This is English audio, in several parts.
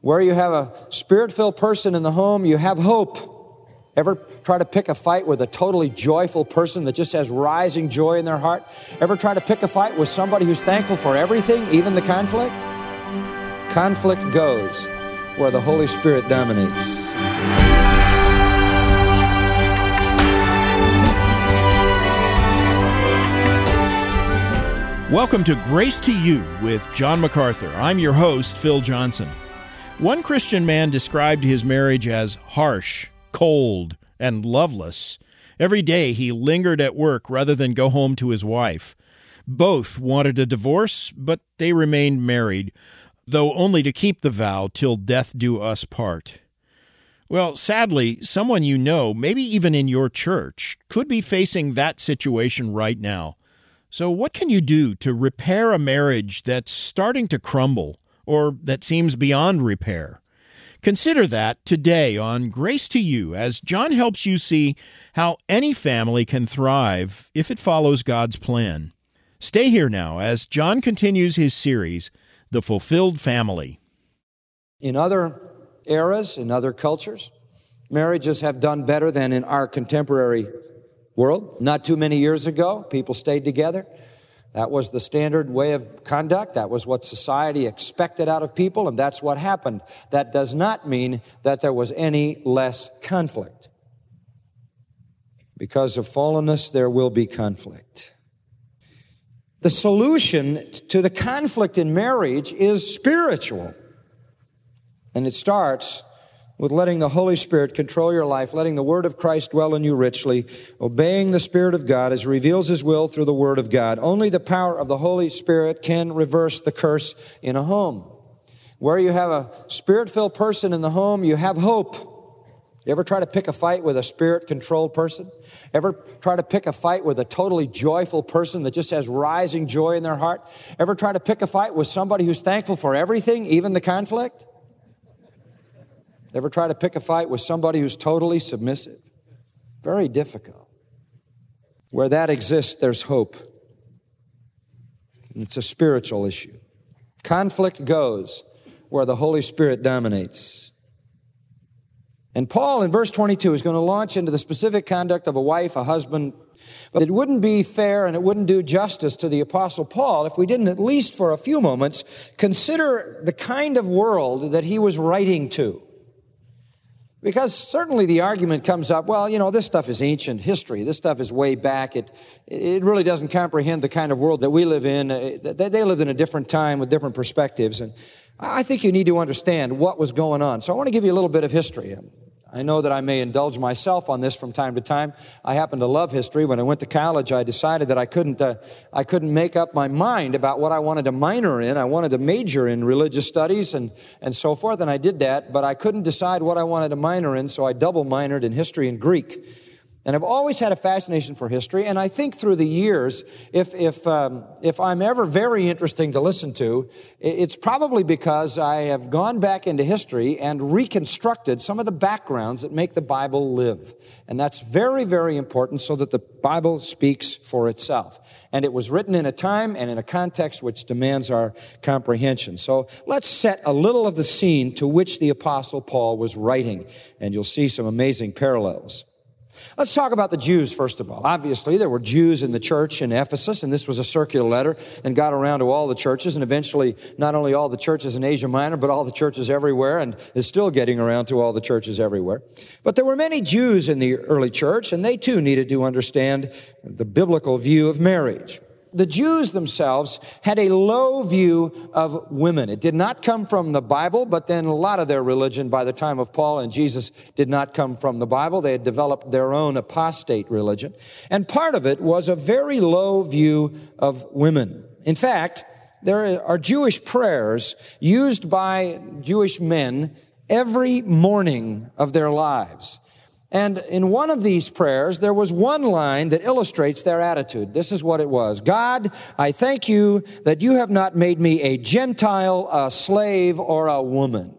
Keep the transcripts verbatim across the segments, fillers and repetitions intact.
Where you have a Spirit-filled person in the home, you have hope. Ever try to pick a fight with a totally joyful person that just has rising joy in their heart? Ever try to pick a fight with somebody who's thankful for everything, even the conflict? Conflict goes where the Holy Spirit dominates. Welcome to Grace to You with John MacArthur. I'm your host, Phil Johnson. One Christian man described his marriage as harsh, cold, and loveless. Every day he lingered at work rather than go home to his wife. Both wanted a divorce, but they remained married, though only to keep the vow till death do us part. Well, sadly, someone you know, maybe even in your church, could be facing that situation right now. So what can you do to repair a marriage that's starting to crumble or that seems beyond repair? Consider that today on Grace to You as John helps you see how any family can thrive if it follows God's plan. Stay here now as John continues his series, The Fulfilled Family. In other eras, in other cultures, marriages have done better than in our contemporary world. Not too many years ago, people stayed together. That was the standard way of conduct. That was what society expected out of people, and that's what happened. That does not mean that there was any less conflict. Because of fallenness, there will be conflict. The solution to the conflict in marriage is spiritual. And it starts with letting the Holy Spirit control your life, letting the Word of Christ dwell in you richly, obeying the Spirit of God as He reveals His will through the Word of God. Only the power of the Holy Spirit can reverse the curse in a home. Where you have a Spirit-filled person in the home, you have hope. You ever try to pick a fight with a Spirit-controlled person? Ever try to pick a fight with a totally joyful person that just has rising joy in their heart? Ever try to pick a fight with somebody who's thankful for everything, even the conflict? Ever try to pick a fight with somebody who's totally submissive? Very difficult. Where that exists, there's hope. It's a spiritual issue. Conflict goes where the Holy Spirit dominates. And Paul, in verse twenty-two, is going to launch into the specific conduct of a wife, a husband. But it wouldn't be fair and it wouldn't do justice to the Apostle Paul if we didn't, at least for a few moments, consider the kind of world that he was writing to. Because certainly the argument comes up, well, you know, this stuff is ancient history. This stuff is way back. It it really doesn't comprehend the kind of world that we live in. They lived in a different time with different perspectives. And I think you need to understand what was going on. So I want to give you a little bit of history. I know that I may indulge myself on this from time to time. I happen to love history. When I went to college, I decided that I couldn't, uh, I couldn't make up my mind about what I wanted to minor in. I wanted to major in religious studies and, and so forth, and I did that, but I couldn't decide what I wanted to minor in, so I double minored in history and Greek. And I've always had a fascination for history, and I think through the years, if if um, if I'm ever very interesting to listen to, it's probably because I have gone back into history and reconstructed some of the backgrounds that make the Bible live. And that's very, very important so that the Bible speaks for itself. And it was written in a time and in a context which demands our comprehension. So let's set a little of the scene to which the Apostle Paul was writing, and you'll see some amazing parallels. Let's talk about the Jews, first of all. Obviously, there were Jews in the church in Ephesus, and this was a circular letter and got around to all the churches, and eventually not only all the churches in Asia Minor, but all the churches everywhere, and is still getting around to all the churches everywhere. But there were many Jews in the early church, and they too needed to understand the biblical view of marriage. The Jews themselves had a low view of women. It did not come from the Bible, but then a lot of their religion by the time of Paul and Jesus did not come from the Bible. They had developed their own apostate religion. And part of it was a very low view of women. In fact, there are Jewish prayers used by Jewish men every morning of their lives. And in one of these prayers, there was one line that illustrates their attitude. This is what it was. God, I thank you that you have not made me a Gentile, a slave, or a woman.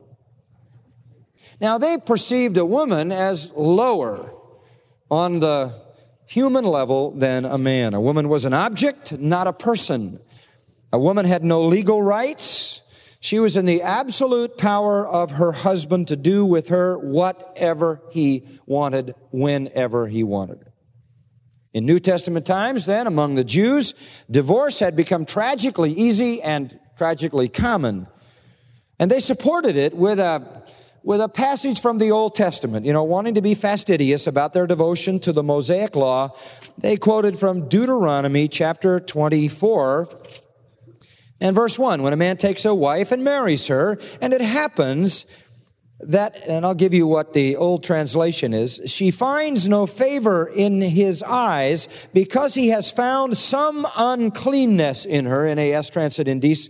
Now, they perceived a woman as lower on the human level than a man. A woman was an object, not a person. A woman had no legal rights. She was in the absolute power of her husband to do with her whatever he wanted, whenever he wanted. In New Testament times, then, among the Jews, divorce had become tragically easy and tragically common. And they supported it with a, with a passage from the Old Testament. You know, wanting to be fastidious about their devotion to the Mosaic Law, they quoted from Deuteronomy chapter twenty-four, and verse one, when a man takes a wife and marries her, and it happens that, and I'll give you what the old translation is, she finds no favor in his eyes because he has found some uncleanness in her, N A S translates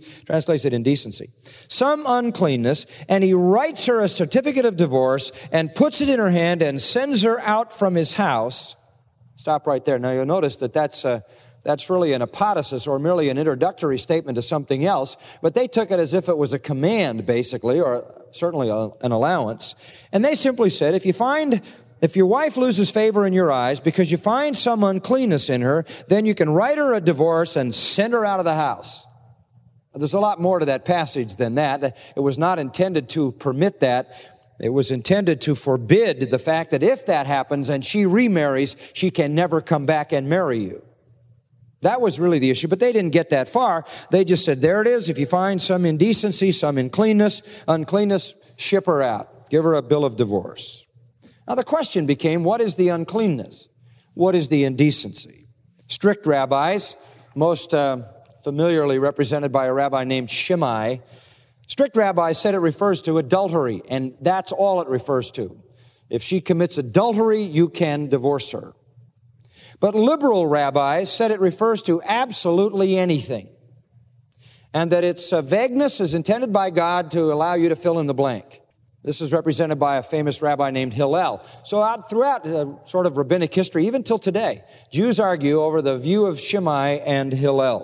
it indecency, some uncleanness, and he writes her a certificate of divorce and puts it in her hand and sends her out from his house. Stop right there. Now you'll notice that that's uh, That's really an apodosis or merely an introductory statement to something else, but they took it as if it was a command, basically, or certainly a, an allowance. And they simply said, if you find, if your wife loses favor in your eyes because you find some uncleanness in her, then you can write her a divorce and send her out of the house. There's a lot more to that passage than that. It was not intended to permit that. It was intended to forbid the fact that if that happens and she remarries, she can never come back and marry you. That was really the issue, but they didn't get that far. They just said, there it is. If you find some indecency, some uncleanness, uncleanness, ship her out. Give her a bill of divorce. Now the question became, what is the uncleanness? What is the indecency? Strict rabbis, most uh, familiarly represented by a rabbi named Shammai, strict rabbis said it refers to adultery, and that's all it refers to. If she commits adultery, you can divorce her. But liberal rabbis said it refers to absolutely anything, and that its uh, vagueness is intended by God to allow you to fill in the blank. This is represented by a famous rabbi named Hillel. So out throughout uh, sort of rabbinic history, even till today, Jews argue over the view of Shammai and Hillel.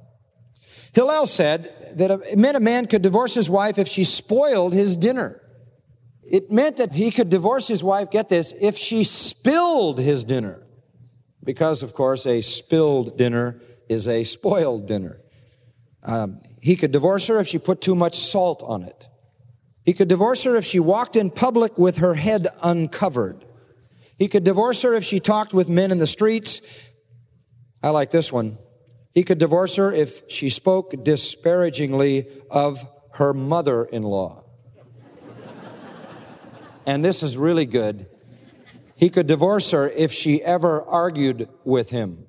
Hillel said that it meant a man could divorce his wife if she spoiled his dinner. It meant that he could divorce his wife, get this, if she spilled his dinner. Because, of course, a spilled dinner is a spoiled dinner. Um, he could divorce her if she put too much salt on it. He could divorce her if she walked in public with her head uncovered. He could divorce her if she talked with men in the streets. I like this one. He could divorce her if she spoke disparagingly of her mother-in-law. And this is really good. He could divorce her if she ever argued with him.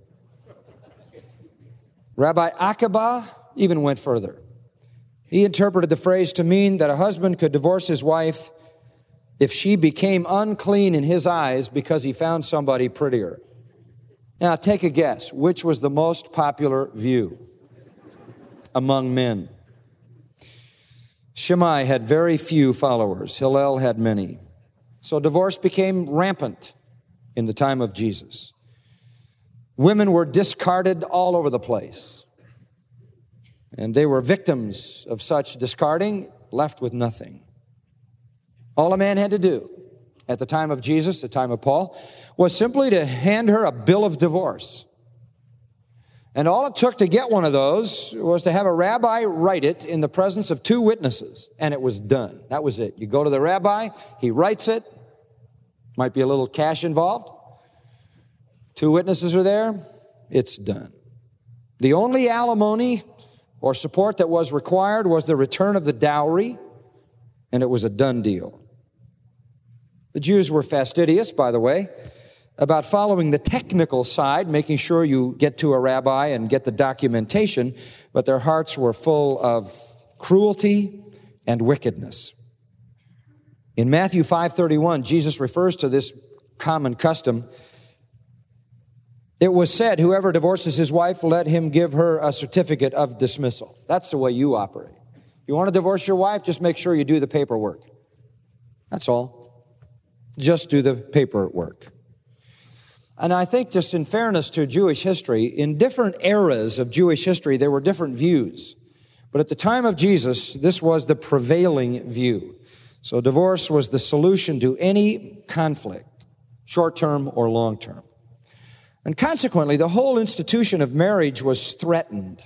Rabbi Akiba even went further. He interpreted the phrase to mean that a husband could divorce his wife if she became unclean in his eyes because he found somebody prettier. Now, take a guess. Which was the most popular view among men? Shammai had very few followers. Hillel had many. So divorce became rampant in the time of Jesus. Women were discarded all over the place. And they were victims of such discarding, left with nothing. All a man had to do at the time of Jesus, the time of Paul, was simply to hand her a bill of divorce. And all it took to get one of those was to have a rabbi write it in the presence of two witnesses, and it was done. That was it. You go to the rabbi, he writes it. Might be a little cash involved. Two witnesses are there. It's done. The only alimony or support that was required was the return of the dowry, and it was a done deal. The Jews were fastidious, by the way, about following the technical side, making sure you get to a rabbi and get the documentation, but their hearts were full of cruelty and wickedness. In Matthew five thirty-one, Jesus refers to this common custom. It was said, whoever divorces his wife, let him give her a certificate of dismissal. That's the way you operate. You want to divorce your wife, just make sure you do the paperwork. That's all. Just do the paperwork. And I think just in fairness to Jewish history, in different eras of Jewish history, there were different views. But at the time of Jesus, this was the prevailing view. So divorce was the solution to any conflict, short-term or long-term. And consequently, the whole institution of marriage was threatened.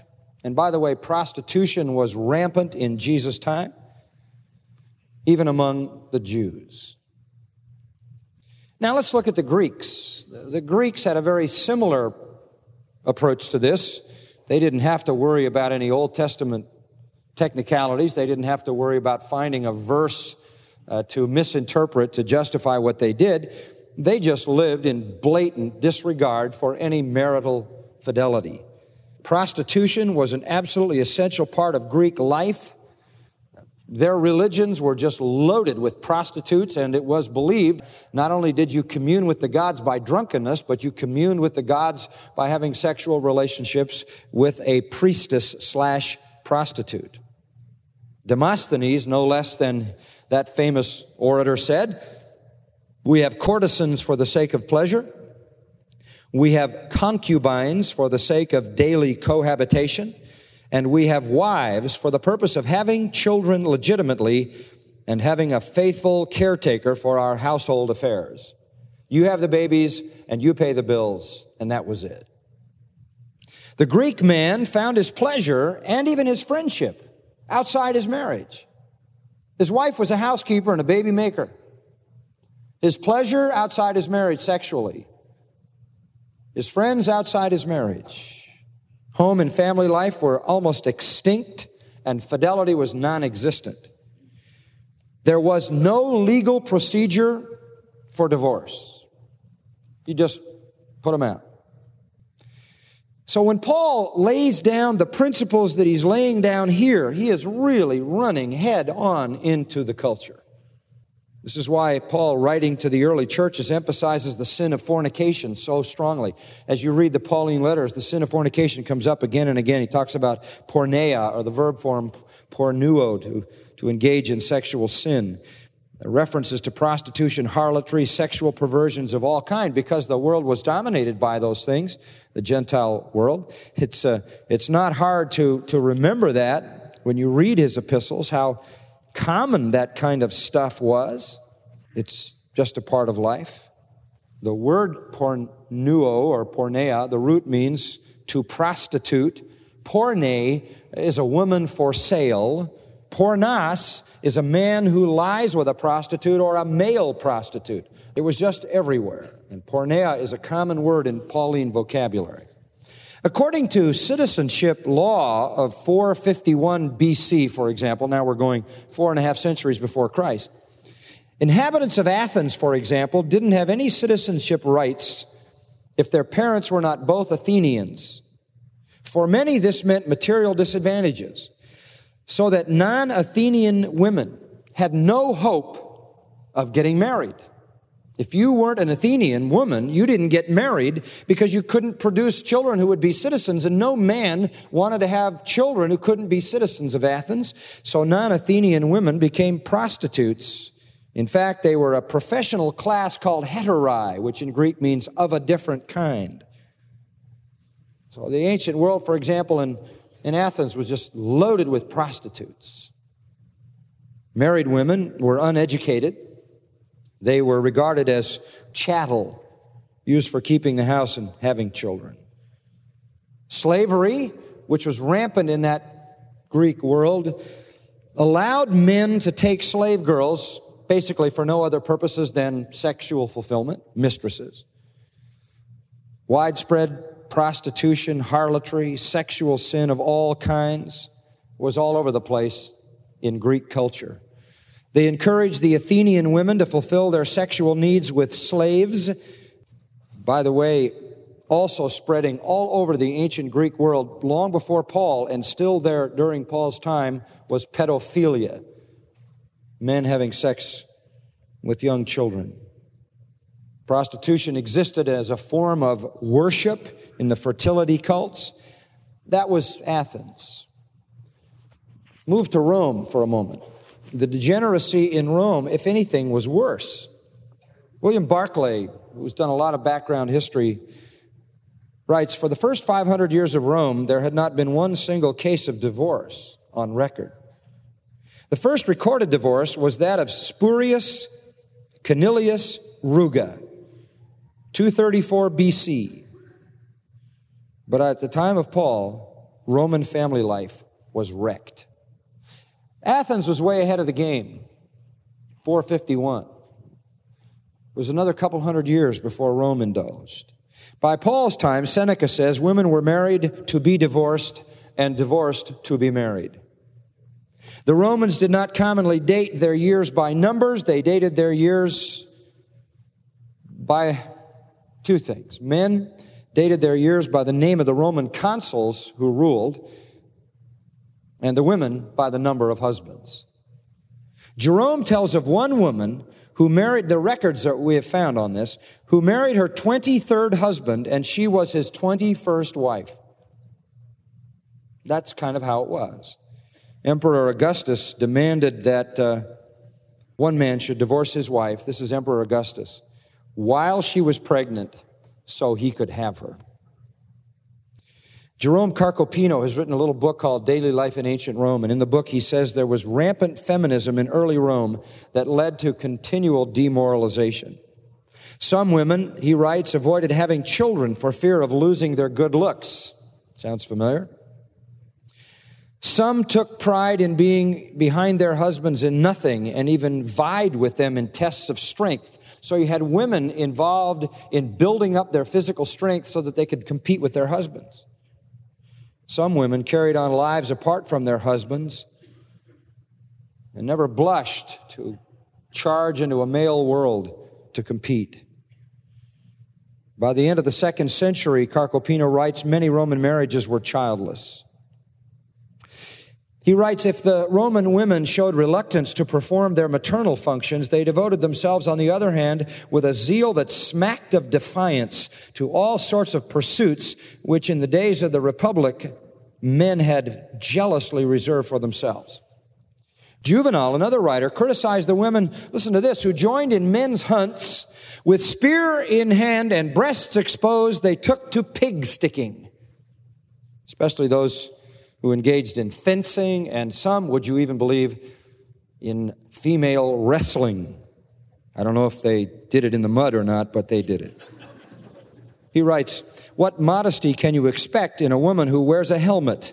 And by the way, prostitution was rampant in Jesus' time, even among the Jews. Now let's look at the Greeks. The Greeks had a very similar approach to this. They didn't have to worry about any Old Testament technicalities. They didn't have to worry about finding a verse uh, to misinterpret to justify what they did. They just lived in blatant disregard for any marital fidelity. Prostitution was an absolutely essential part of Greek life. Their religions were just loaded with prostitutes, and it was believed not only did you commune with the gods by drunkenness, but you communed with the gods by having sexual relationships with a priestess slash prostitute. Demosthenes, no less than that famous orator, said, "We have courtesans for the sake of pleasure. We have concubines for the sake of daily cohabitation. And we have wives for the purpose of having children legitimately and having a faithful caretaker for our household affairs. You have the babies and you pay the bills," and that was it. The Greek man found his pleasure and even his friendship outside his marriage. His wife was a housekeeper and a baby maker. His pleasure outside his marriage sexually. His friends outside his marriage. Home and family life were almost extinct, and fidelity was non-existent. There was no legal procedure for divorce. You just put them out. So when Paul lays down the principles that he's laying down here, he is really running head on into the culture. This is why Paul, writing to the early churches, emphasizes the sin of fornication so strongly. As you read the Pauline letters, the sin of fornication comes up again and again. He talks about porneia, or the verb form pornuo, to, to engage in sexual sin. References to prostitution, harlotry, sexual perversions of all kind, because the world was dominated by those things, the Gentile world. It's uh, it's not hard to, to remember that when you read his epistles, how common that kind of stuff was. It's just a part of life. The word pornuo or porneia, the root means to prostitute. Porne is a woman for sale. Pornos is a man who lies with a prostitute or a male prostitute. It was just everywhere. And porneia is a common word in Pauline vocabulary. According to citizenship law of four fifty-one B C, for example, now we're going four and a half centuries before Christ, inhabitants of Athens, for example, didn't have any citizenship rights if their parents were not both Athenians. For many, this meant material disadvantages, so that non-Athenian women had no hope of getting married. If you weren't an Athenian woman, you didn't get married because you couldn't produce children who would be citizens, and no man wanted to have children who couldn't be citizens of Athens. So non-Athenian women became prostitutes. In fact, they were a professional class called heterai, which in Greek means of a different kind. So the ancient world, for example, in, in Athens was just loaded with prostitutes. Married women were uneducated. They were regarded as chattel, used for keeping the house and having children. Slavery, which was rampant in that Greek world, allowed men to take slave girls basically for no other purposes than sexual fulfillment, mistresses. Widespread prostitution, harlotry, sexual sin of all kinds was all over the place in Greek culture. They encouraged the Athenian women to fulfill their sexual needs with slaves. By the way, also spreading all over the ancient Greek world long before Paul, and still there during Paul's time, was pedophilia. Men having sex with young children. Prostitution existed as a form of worship in the fertility cults. That was Athens. Move to Rome for a moment. The degeneracy in Rome, if anything, was worse. William Barclay, who's done a lot of background history, writes, "For the first five hundred years of Rome, there had not been one single case of divorce on record. The first recorded divorce was that of Spurius Canilius Ruga, two thirty-four B C. But at the time of Paul, Roman family life was wrecked. Athens was way ahead of the game, four fifty-one. It was another couple hundred years before Rome indulged. By Paul's time, Seneca says women were married to be divorced and divorced to be married. The Romans did not commonly date their years by numbers. They dated their years by two things. Men dated their years by the name of the Roman consuls who ruled, and the women by the number of husbands. Jerome tells of one woman who married, the records that we have found on this, who married her twenty-third husband, and she was his twenty-first wife. That's kind of how it was. Emperor Augustus demanded that uh, one man should divorce his wife, this is Emperor Augustus, while she was pregnant, so he could have her. Jerome Carcopino has written a little book called Daily Life in Ancient Rome, and in the book he says there was rampant feminism in early Rome that led to continual demoralization. Some women, he writes, avoided having children for fear of losing their good looks. Sounds familiar? Some took pride in being behind their husbands in nothing and even vied with them in tests of strength. So you had women involved in building up their physical strength so that they could compete with their husbands. Some women carried on lives apart from their husbands and never blushed to charge into a male world to compete. By the end of the second century, Carcopino writes, many Roman marriages were childless. He writes, if the Roman women showed reluctance to perform their maternal functions, they devoted themselves, on the other hand, with a zeal that smacked of defiance to all sorts of pursuits which in the days of the Republic men had jealously reserved for themselves. Juvenal, another writer, criticized the women, listen to this, who joined in men's hunts with spear in hand and breasts exposed, they took to pig sticking, especially those who engaged in fencing, and some, would you even believe, in female wrestling. I don't know if they did it in the mud or not, but they did it. He writes, what modesty can you expect in a woman who wears a helmet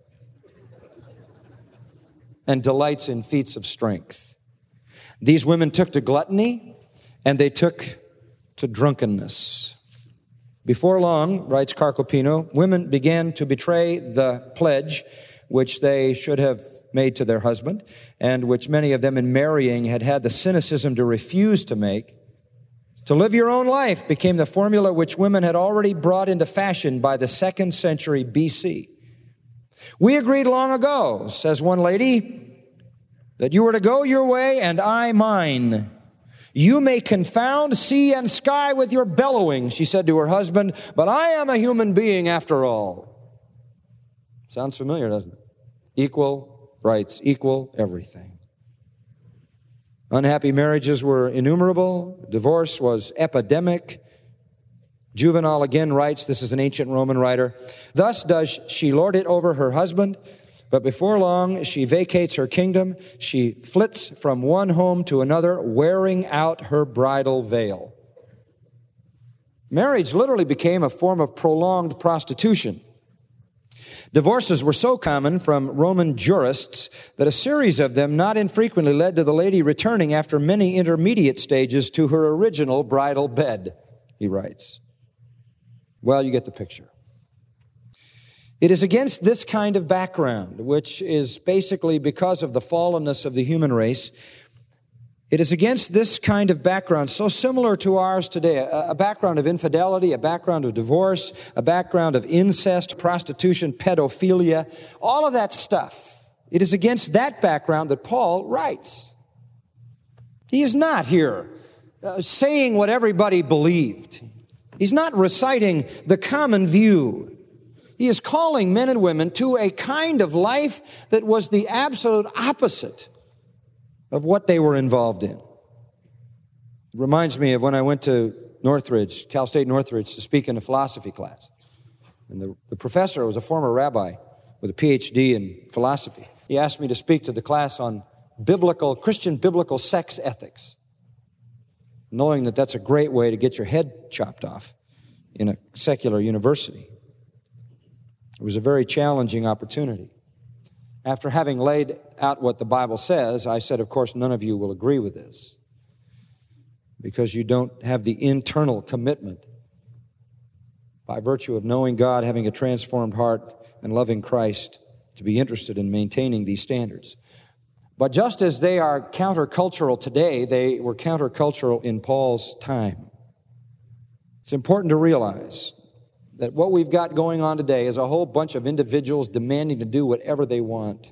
and delights in feats of strength? These women took to gluttony, and they took to drunkenness. Before long, writes Carcopino, women began to betray the pledge which they should have made to their husband, and which many of them in marrying had had the cynicism to refuse to make. To live your own life became the formula which women had already brought into fashion by the second century B C. We agreed long ago, says one lady, that you were to go your way and I mine. You may confound sea and sky with your bellowing, she said to her husband, but I am a human being after all. Sounds familiar, doesn't it? Equal rights, equal everything. Unhappy marriages were innumerable. Divorce was epidemic. Juvenal again writes, this is an ancient Roman writer, thus does she lord it over her husband, but before long she vacates her kingdom. She flits from one home to another, wearing out her bridal veil. Marriage literally became a form of prolonged prostitution. Divorces were so common from Roman jurists that a series of them not infrequently led to the lady returning after many intermediate stages to her original bridal bed, he writes. Well, you get the picture. It is against this kind of background, which is basically because of the fallenness of the human race, it is against this kind of background, so similar to ours today, a, a background of infidelity, a background of divorce, a background of incest, prostitution, pedophilia, all of that stuff. It is against that background that Paul writes. He is not here uh, saying what everybody believed. He's not reciting the common view. He is calling men and women to a kind of life that was the absolute opposite of what they were involved in. It reminds me of when I went to Northridge, Cal State Northridge, to speak in a philosophy class. And the, the professor was a former rabbi with a P H D in philosophy. He asked me to speak to the class on biblical, Christian biblical sex ethics, knowing that that's a great way to get your head chopped off in a secular university. It was a very challenging opportunity. After having laid out what the Bible says, I said, of course, none of you will agree with this because you don't have the internal commitment by virtue of knowing God, having a transformed heart, and loving Christ to be interested in maintaining these standards. But just as they are countercultural today, they were countercultural in Paul's time. It's important to realize that what we've got going on today is a whole bunch of individuals demanding to do whatever they want.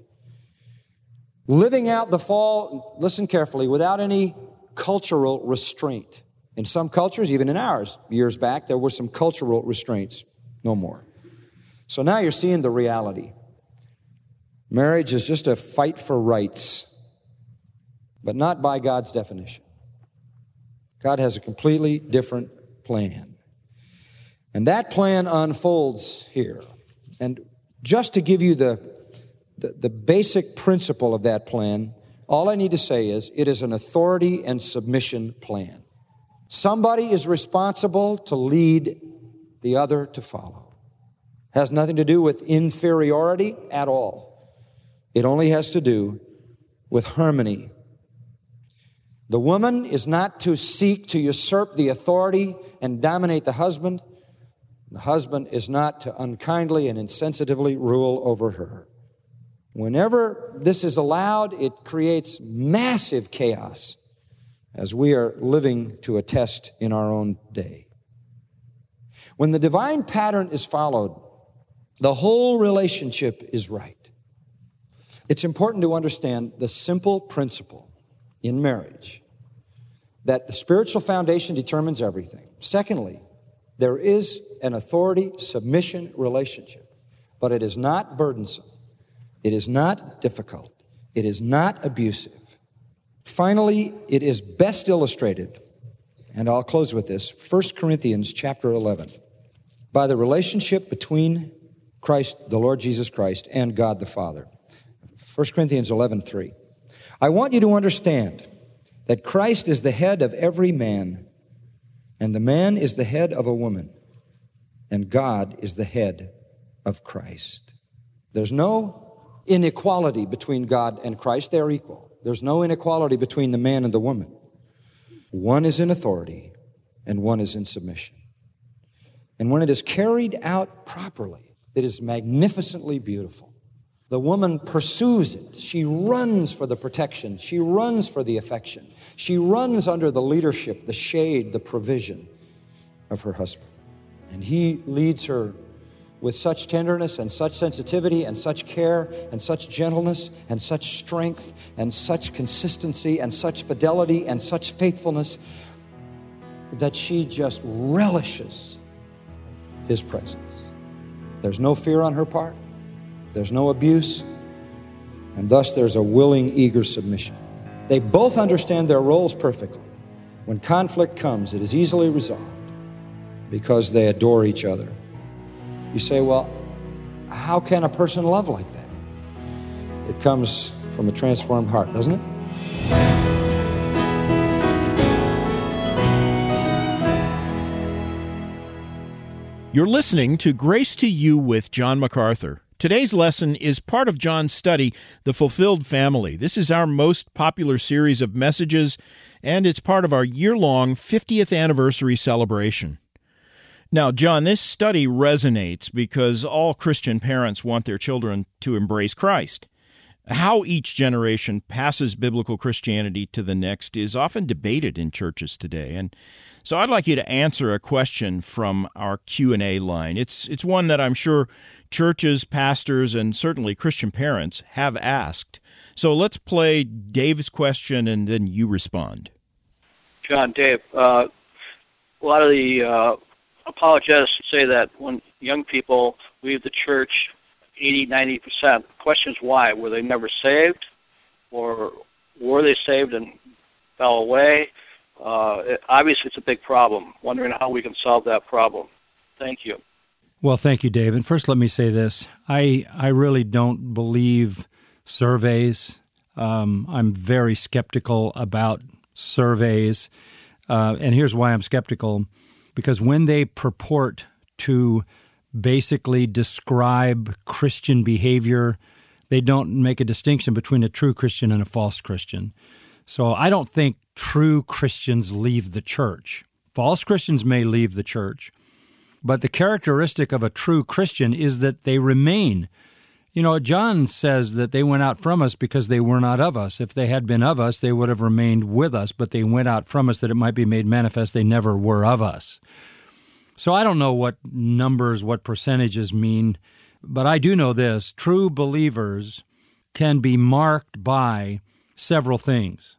Living out the fall, listen carefully, without any cultural restraint. In some cultures, even in ours, years back, there were some cultural restraints. No more. So now you're seeing the reality. Marriage is just a fight for rights, but not by God's definition. God has a completely different plan. And that plan unfolds here. And just to give you the, the, the basic principle of that plan, all I need to say is it is an authority and submission plan. Somebody is responsible to lead, the other to follow. Has nothing to do with inferiority at all. It only has to do with harmony. The woman is not to seek to usurp the authority and dominate the husband. The husband is not to unkindly and insensitively rule over her. Whenever this is allowed, it creates massive chaos, as we are living to attest in our own day. When the divine pattern is followed, the whole relationship is right. It's important to understand the simple principle in marriage that the spiritual foundation determines everything. Secondly, there is an authority-submission relationship, but it is not burdensome. It is not difficult. It is not abusive. Finally, it is best illustrated, and I'll close with this, First Corinthians chapter eleven, by the relationship between Christ, the Lord Jesus Christ, and God the Father. First Corinthians eleven three. I want you to understand that Christ is the head of every man, and the man is the head of a woman, and God is the head of Christ. There's no inequality between God and Christ. They're equal. There's no inequality between the man and the woman. One is in authority, and one is in submission. And when it is carried out properly, it is magnificently beautiful. The woman pursues it. She runs for the protection. She runs for the affection. She runs under the leadership, the shade, the provision of her husband. And he leads her with such tenderness and such sensitivity and such care and such gentleness and such strength and such consistency and such fidelity and such faithfulness that she just relishes his presence. There's no fear on her part. There's no abuse. And thus there's a willing, eager submission. They both understand their roles perfectly. When conflict comes, it is easily resolved because they adore each other. You say, well, how can a person love like that? It comes from a transformed heart, doesn't it? You're listening to Grace to You with John MacArthur. Today's lesson is part of John's study, The Fulfilled Family. This is our most popular series of messages, and it's part of our year-long fiftieth anniversary celebration. Now, John, this study resonates because all Christian parents want their children to embrace Christ. How each generation passes biblical Christianity to the next is often debated in churches today. And so I'd like you to answer a question from our Q and A line. It's it's one that I'm sure churches, pastors, and certainly Christian parents have asked. So let's play Dave's question and then you respond. John, Dave, uh, a lot of the uh, apologetics say that when young people leave the church, eighty, ninety percent, the question is why? Were they never saved? Or were they saved and fell away? Uh, it, obviously, it's a big problem. Wondering how we can solve that problem. Thank you. Well, thank you, Dave. And first, let me say this. I, I really don't believe surveys. Um, I'm very skeptical about surveys. Uh, and here's why I'm skeptical. Because when they purport to basically describe Christian behavior. They don't make a distinction between a true Christian and a false Christian. So I don't think true Christians leave the church. False Christians may leave the church, but the characteristic of a true Christian is that they remain. You know, John says that they went out from us because they were not of us. If they had been of us, they would have remained with us, but they went out from us that it might be made manifest they never were of us. So I don't know what numbers, what percentages mean, but I do know this. True believers can be marked by several things.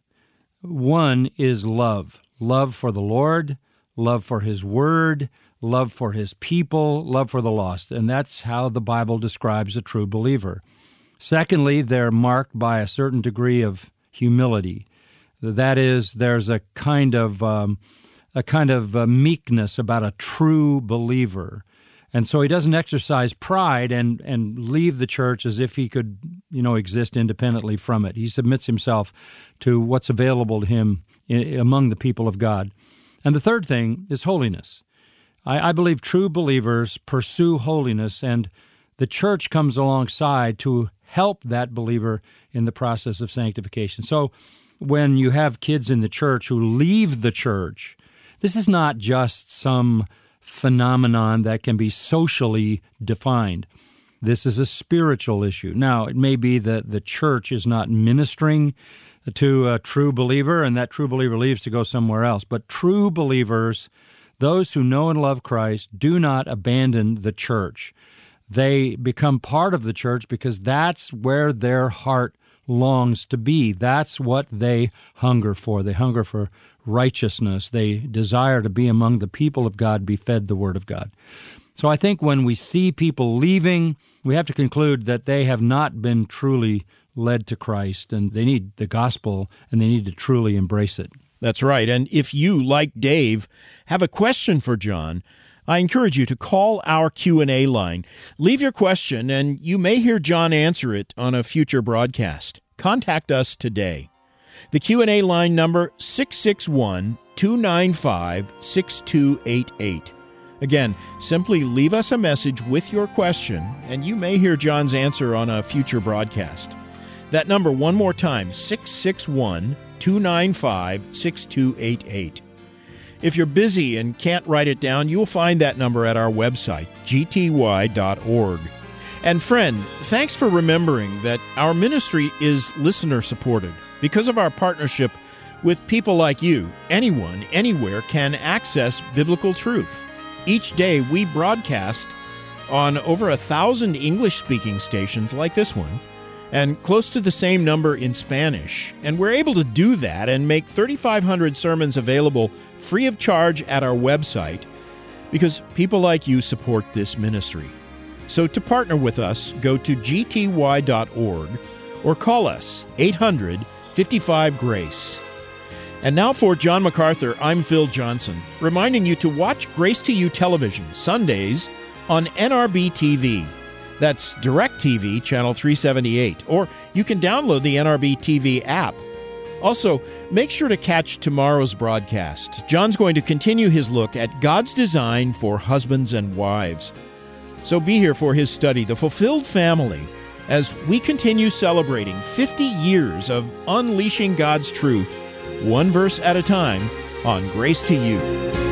One is love. Love for the Lord, love for His Word, love for His people, love for the lost. And that's how the Bible describes a true believer. Secondly, they're marked by a certain degree of humility. That is, there's a kind of um, a kind of uh, meekness about a true believer. And so he doesn't exercise pride and, and leave the church as if he could, you know, exist independently from it. He submits himself to what's available to him in, among the people of God. And the third thing is holiness. I, I believe true believers pursue holiness, and the church comes alongside to help that believer in the process of sanctification. So when you have kids in the church who leave the church, this is not just some phenomenon that can be socially defined. This is a spiritual issue. Now, it may be that the church is not ministering to a true believer, and that true believer leaves to go somewhere else. But true believers, those who know and love Christ, do not abandon the church. They become part of the church because that's where their heart longs to be. That's what they hunger for. They hunger for righteousness. They desire to be among the people of God, be fed the Word of God. So I think when we see people leaving, we have to conclude that they have not been truly led to Christ, and they need the gospel, and they need to truly embrace it. That's right. And if you, like Dave, have a question for John, I encourage you to call our Q and A line. Leave your question, and you may hear John answer it on a future broadcast. Contact us today. The Q and A line number, six six one, two nine five, six two eight eight. Again, simply leave us a message with your question, and you may hear John's answer on a future broadcast. That number one more time, six six one, two nine five, six two eight eight. If you're busy and can't write it down, you'll find that number at our website, g t y dot org. And friend, thanks for remembering that our ministry is listener-supported. Because of our partnership with people like you, anyone, anywhere can access biblical truth. Each day we broadcast on over a thousand English-speaking stations like this one, and close to the same number in Spanish. And we're able to do that and make thirty-five hundred sermons available free of charge at our website because people like you support this ministry. So to partner with us, go to g t y dot org or call us eight hundred, fifty-five, GRACE. And now for John MacArthur, I'm Phil Johnson, reminding you to watch Grace to You television Sundays on N R B T V. That's DirecTV, channel three seventy-eight, or you can download the N R B T V app. Also, make sure to catch tomorrow's broadcast. John's going to continue his look at God's design for husbands and wives. So be here for his study, The Fulfilled Family, as we continue celebrating fifty years of unleashing God's truth, one verse at a time, on Grace to You.